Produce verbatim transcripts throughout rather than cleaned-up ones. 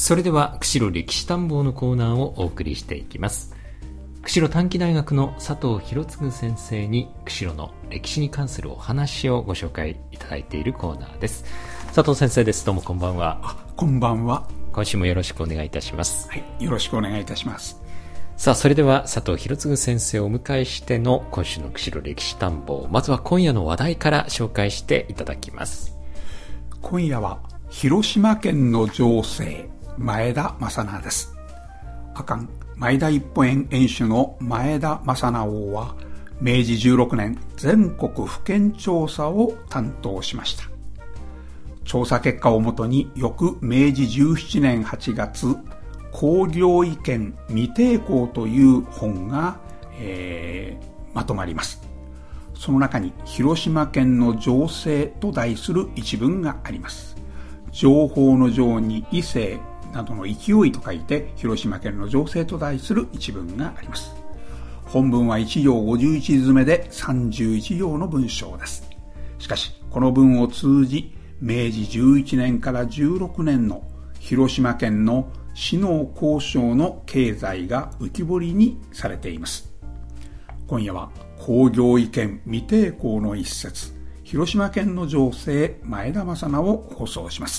それでは釧路歴史探訪のコーナーをお送りしていきます。釧路短期大学の佐藤博次先生に釧路の歴史に関するお話をご紹介いただいているコーナーです。佐藤先生です。どうもこんばんは。 あ、こんばんは。 今週もよろしくお願いいたします。 はい、よろしくお願いいたします。 さあ、それでは佐藤博次先生をお迎えしての今週の釧路歴史探訪、まずは今夜の話題から紹介していただきます。 今夜は広島県の情勢、前田正直です。阿寒前田一歩園園主の前田正直王は明治じゅうろくねん全国府県調査を担当しました。調査結果をもとに翌明治じゅうななねんはちがつ、工業意見未定項という本が、えー、まとまります。その中に広島県の情勢と題する一文があります。情報の情に異性などの勢いと書いて広島県の情勢と題する一文があります。本文はいち行ごじゅういち字目でさんじゅういち行の文章です。しかしこの文を通じ明治じゅういちねんからじゅうろくねんの広島県の市農工商の経済が浮き彫りにされています。今夜は工業意見未定項の一節、広島県の情勢、前田正直を放送します。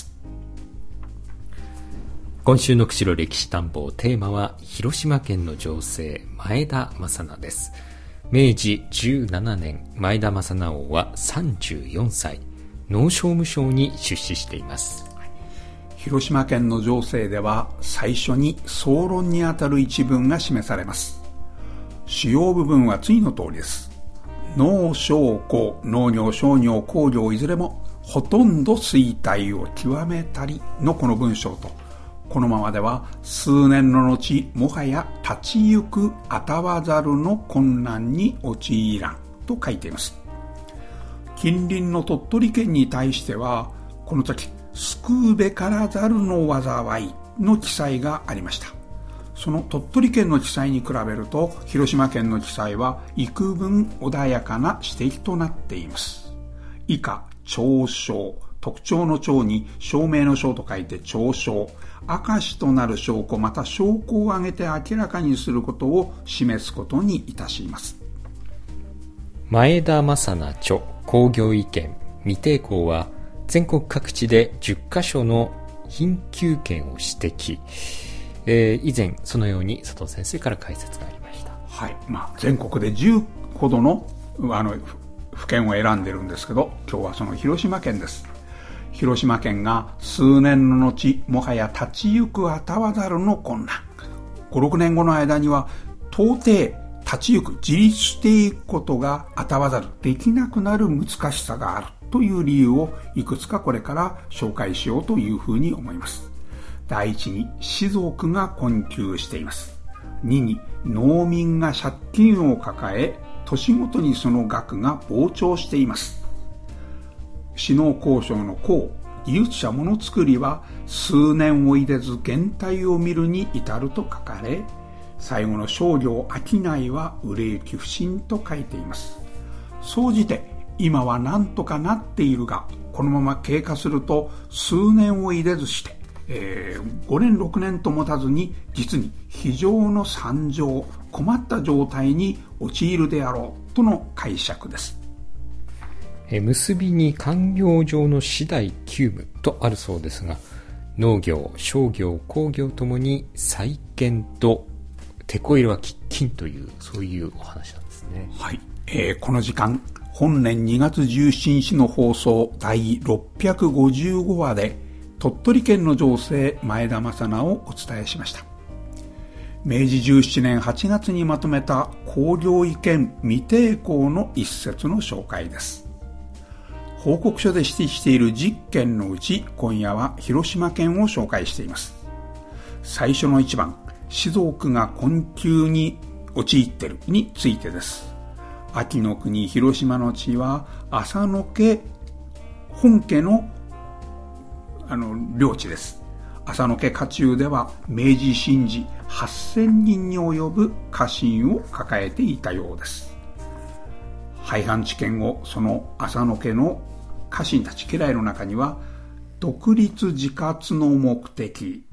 今週の釧路歴史探訪、テーマは広島県の情勢、前田正直です。明治じゅうななねん、前田正直王はさんじゅうよんさい、農商務省に出仕しています。 広島県の情勢では最初に総論にあたる一文が示されます。主要部分は次の通りです。農商工、農業商業工業いずれもほとんど衰退を極めたりのこの文章と、このままでは数年の後もはや立ち行くあたわざるの困難に陥らんと書いています。近隣の鳥取県に対してはこの時救うべからざるの災いの記載がありました。その鳥取県の記載に比べると広島県の記載は幾分穏やかな指摘となっています。以下嘲笑、特徴の徴に証明の証と書いて嘲笑、証となる証拠また証拠を挙げて明らかにすることを示すことにいたします。 前田正直著工業意見未定項は全国各地でじゅっかしょの貧窮県を指摘、えー、以前そのように佐藤先生から解説がありました。 はい、まあ、全国でじゅうほどのあの府県を選んでるんですけど、今日はその広島県です。広島県が数年の後もはや立ち行くあたわざるの困難、ご、ろくねんごの間には到底立ち行く自立していくことがあたわざるできなくなる難しさがあるという理由をいくつかこれから紹介しようというふうに思います。第一に士族が困窮しています。二に農民が借金を抱え年ごとにその額が膨張しています。市農工商の工、技術者ものづくりは数年を入れず減退を見るに至ると書かれ、最後の商業商いは売れ行き不振と書いています。総じて今は何とかなっているが、このまま経過すると数年を入れずして、えー、ごねんろくねんと持たずに実に非常の惨状、困った状態に陥るであろうとの解釈です。 え結びに官業上の次第急務とあるそうですが、農業、商業、工業ともに再建とテこ入れは喫緊という、そういうお話なんですね。 はい、えー、この時間本年にがつじゅうしちにちの放送だいろっぴゃくごじゅうごわで鳥取県の情勢、前田正直をお伝えしました。明治じゅうななねんはちがつにまとめた工業意見未定項の一節の紹介です。報告書で指摘しているじゅっけんのうち今夜は広島県を紹介しています。最初の一番、士族が困窮に陥っているについてです。秋の国広島の地は浅野家本家のあの領地です。浅野家家中では明治神事はっせんにんに及ぶ家臣を抱えていたようです。廃藩置県後、その浅野家の家臣たち家来の中には独立自活の目的、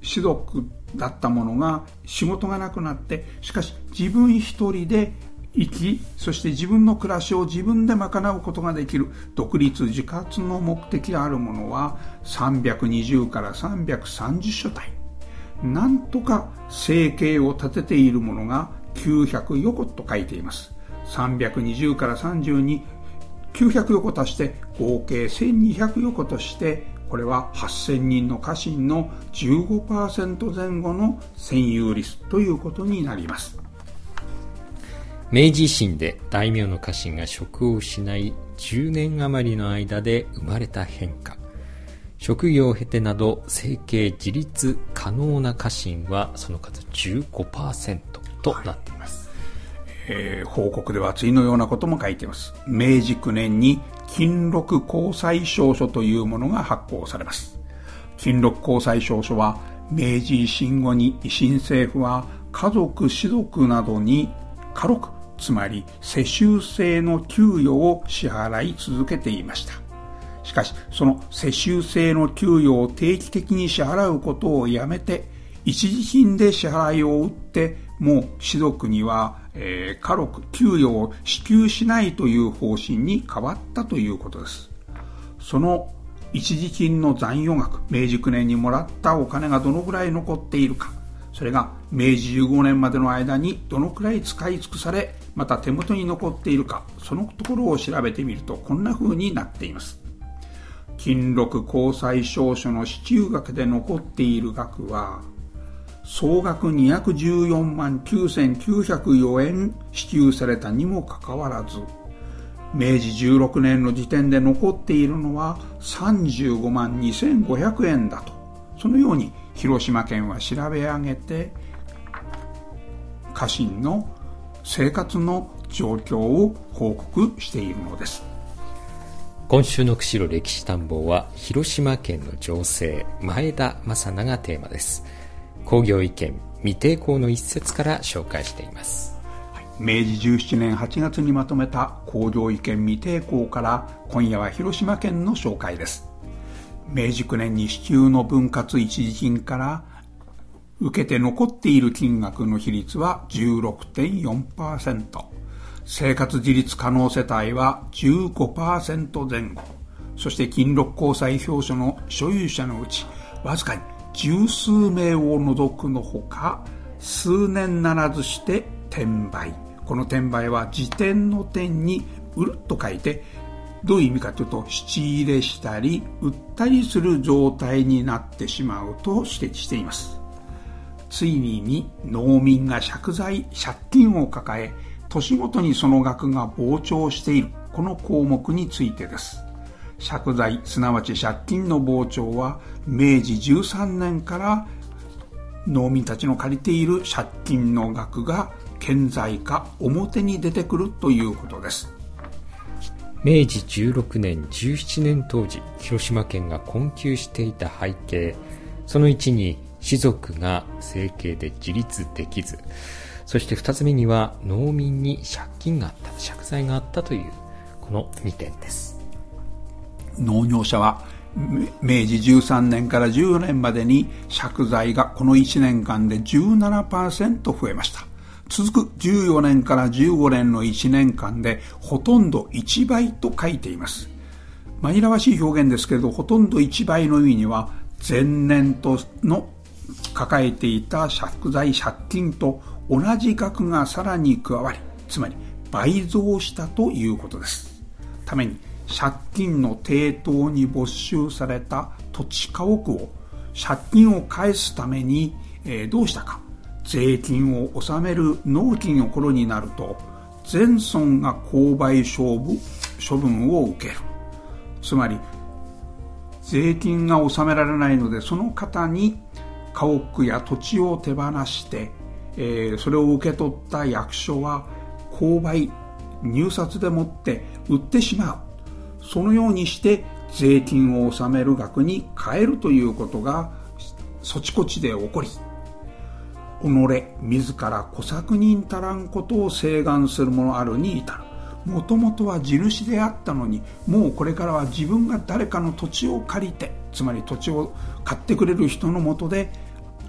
士族だったものが仕事がなくなって、しかし自分一人で生き、そして自分の暮らしを自分で賄うことができる独立自活の目的があるものはさんびゃくにじゅうからさんびゃくさんじゅうしょたい、なんとか生計を立てているものがきゅうひゃくよこと書いています。さんびゃくにじゅうからさんじゅうに、きゅうひゃくよこ足して合計せんにひゃくよことして、これははっせんにんの家臣の じゅうごパーセント 前後の占有率ということになります。 明治維新で大名の家臣が職を失い、じゅうねん余りの間で生まれた変化。職業を経てなど生計自立可能な家臣はその数 じゅうごパーセント となっています。 はい、えー、報告では次のようなことも書いています。明治くねんに金禄公債証書というものが発行されます。金禄公債証書は明治維新後に維新政府は家族士族などに家禄、つまり世襲制の給与を支払い続けていました。しかしその世襲制の給与を定期的に支払うことをやめて、一時金で支払いを打って、もう士族には、えー、家禄、給与を支給しないという方針に変わったということです。その一時金の残余額、明治くねんにもらったお金がどのくらい残っているか、それが明治じゅうごねんまでの間にどのくらい使い尽くされ、また手元に残っているか、そのところを調べてみるとこんな風になっています。金禄公債証書の支給額で残っている額は総額にひゃくじゅうよんまんきゅうせんきゅうひゃくよえん支給されたにもかかわらず、明治じゅうろくねんの時点で残っているのはさんじゅうごまんにせんごひゃくえんだと、そのように広島県は調べ上げて家臣の生活の状況を報告しているのです。 今週の釧路歴史探訪は広島県の情勢、前田正奈がテーマです。工業意見未定校の一節から紹介しています。 明治じゅうななねんはちがつにまとめた工業意見未定校から今夜は広島県の紹介です。明治くねんに支給の分割一時金から受けて残っている金額の比率は じゅうろくてんよんパーセント、生活自立可能世帯は じゅうごパーセント 前後、そして金禄公債証書の所有者のうちわずかに十数名を除くのほか、数年ならずして転売、この転売は自転の転に売ると書いて、どういう意味かというと、質入れしたり売ったりする状態になってしまうと指摘しています。ついに農民が借財、借金を抱え、年ごとにその額が膨張している、この項目についてです。借財、すなわち借金の膨張は明治じゅうさんねんから農民たちの借りている借金の額が顕在化、表に出てくるということです。 明治じゅうろくねん、じゅうななねん当時、広島県が困窮していた背景、そのいちに士族が生計で自立できず、そしてふたつめには農民に借金があった、借財があったというこのにてんです。 農業者は明治じゅうさんねんからじゅうよねんまでに借財がこのいちねんかんで じゅうななパーセント 増えました。続くじゅうよねんからじゅうごねんのいちねんかんでほとんどいちばいと書いています。紛らわしい表現ですけれど、ほとんどいちばいの意味には前年との抱えていた借財、借金と同じ額がさらに加わり、つまり倍増したということです。ために借金の抵当に没収された土地家屋を借金を返すために、えー、どうしたか、税金を納める納期の頃になると全村が公売処分処分を受ける。つまり税金が納められないので、その方に家屋や土地を手放して、えー、それを受け取った役所は公売、入札でもって売ってしまう。そのようにして税金を納める額に変えるということがそちこちで起こり、己自ら小作人足らんことを請願する者あるに至る。もともとは地主であったのに、もうこれからは自分が誰かの土地を借りて、つまり土地を買ってくれる人のもとで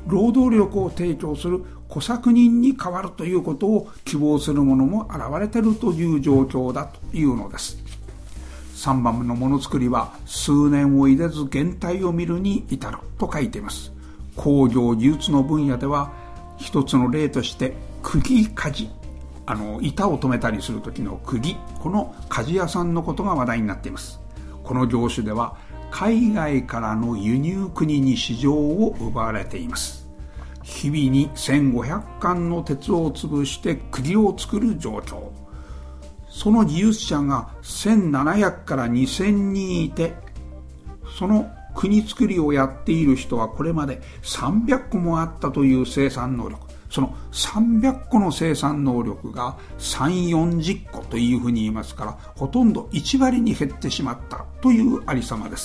労働力を提供する小作人に変わるということを希望する者も現れているという状況だというのです。さんばんのものづくりは数年を入れず現体を見るに至ると書いています。工業技術の分野では一つの例として釘鍛冶、あの板を留めたりする時の釘、この鍛冶屋さんのことが話題になっています。この業種では海外からの輸入国に市場を奪われています。日々にせんごひゃくかんの鉄を潰して釘を作る状況。その技術者がせんななひゃくからにせんにんいて、その国作りをやっている人はこれまでさんびゃっこもあったという生産能力。そのさんびゃっこの生産能力がさんじゅう、よんじゅっこというふうに言いますから、ほとんどいちわりに減ってしまったというありさまです。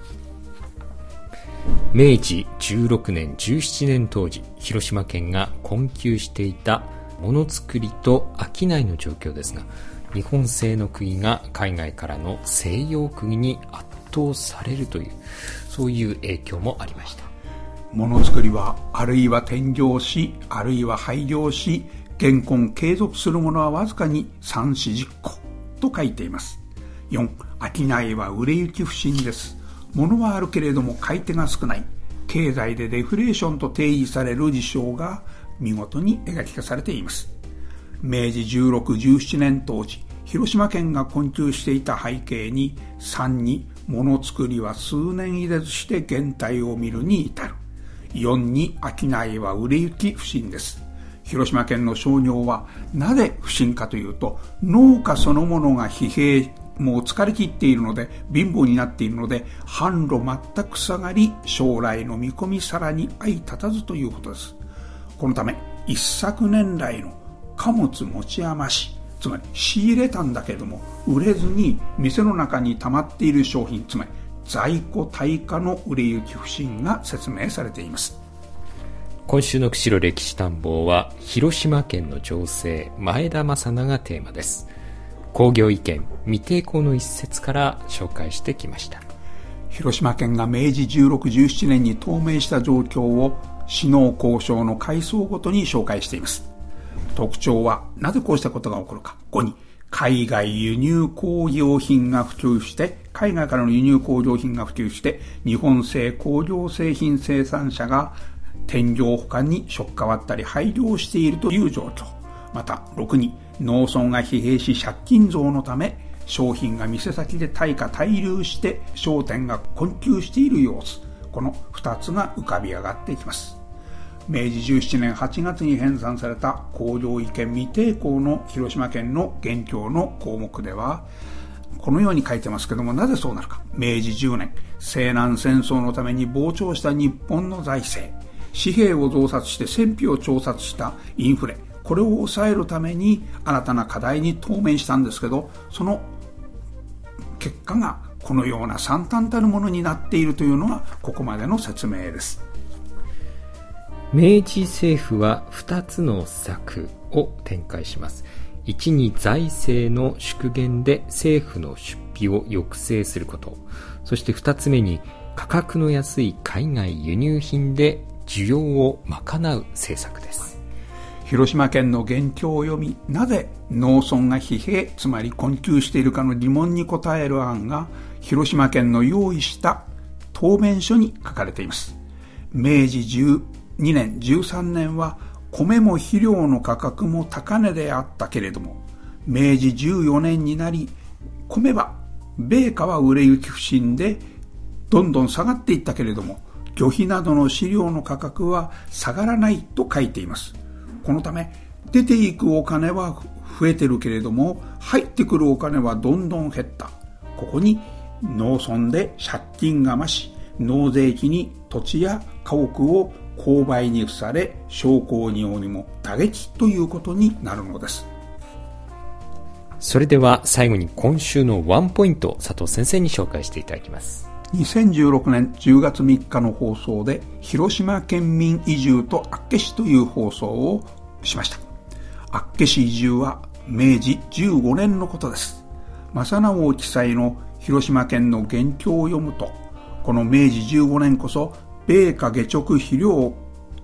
めいじじゅうろくねんじゅうななねん当時、広島県が困窮していたものづくりと商いの状況ですが、日本製の釘が海外からの西洋釘に圧倒されるという、そういう影響もありました。 ものづくりはあるいは転業し、あるいは廃業し、現今継続するものはわずかにさん、よんじゅっこと書いています。よん、商いは売れ行き不振です。物はあるけれども買い手が少ない。経済でデフレーションと定義される事象が見事に描き出されています。めいじじゅうろく、じゅうななねん当時、広島県が困窮していた背景に、さんにものづくりは数年入れずして現体を見るに至る。よんに商いは売れ行き不振です。広島県の商業はなぜ不振かというと、農家そのものが疲弊、もう疲れ切っているので、貧乏になっているので、販路全く下がり、将来の見込みさらに相立たずということです。このため一昨年来の貨物持ち余し、つまり仕入れたんだけれども売れずに店の中に溜まっている商品、つまり在庫対価の売れ行き不振が説明されています。 今週の釧路歴史探訪は広島県の情勢、前田正奈がテーマです。工業意見未定校の一節から紹介してきました。 広島県がめいじじゅうろく、じゅうななねんに透明した状況を市農交渉の階層ごとに紹介しています。特徴はなぜこうしたことが起こるか。ごに海外輸入工業品が普及して海外からの輸入工業品が普及して日本製工業製品生産者が転業保管にしょっかわったり廃業しているという状況。またろくに農村が疲弊し借金増のため商品が店先で対価滞留して商店が困窮している様子。このふたつが浮かび上がっていきます。めいじじゅうななねんはちがつに編纂された工業意見未定校の広島県の現況の項目ではこのように書いてますけども、なぜそうなるか。めいじじゅうねん、西南戦争のために膨張した日本の財政、紙幣を増刷して戦費を調達したインフレ、これを抑えるために新たな課題に当面したんですけど、その結果がこのような惨憺たるものになっているというのがここまでの説明です。 明治政府はふたつの策を展開します。いちに財政の縮減で政府の出費を抑制すること、そしてふたつめに価格の安い海外輸入品で需要を賄う政策です。 広島県の現況を読み、なぜ農村が疲弊、つまり困窮しているかの疑問に答える案が広島県の用意した答弁書に書かれています。めいじじゅうにねん、じゅうさんねんは米も肥料の価格も高値であったけれども、めいじじゅうよねんになり米は米価は売れ行き不振でどんどん下がっていったけれども、魚費などの飼料の価格は下がらないと書いています。このため出ていくお金は増えてるけれども入ってくるお金はどんどん減った。ここに農村で借金が増し、納税期に土地や家屋を購買に付され、商工業にも打撃ということになるのです。 それでは最後に今週のワンポイント、佐藤先生に紹介していただきます。 にせんじゅうろくねんじゅうがつみっかの放送で広島県民移住と厚岸という放送をしました。厚岸移住はめいじじゅうごねんのことです。正直記載の広島県の現況を読むと、このめいじじゅうごねんこそ米価下勅肥料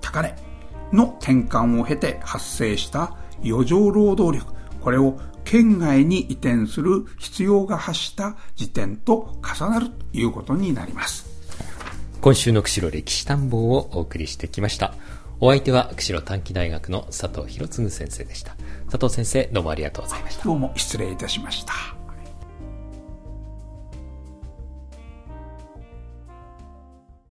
高値の転換を経て発生した余剰労働力、これを県外に移転する必要が発した時点と重なるということになります。 今週の釧路歴史探訪をお送りしてきました。お相手は釧路短期大学の佐藤博次先生でした。佐藤先生、どうもありがとうございました。 どうも失礼いたしました。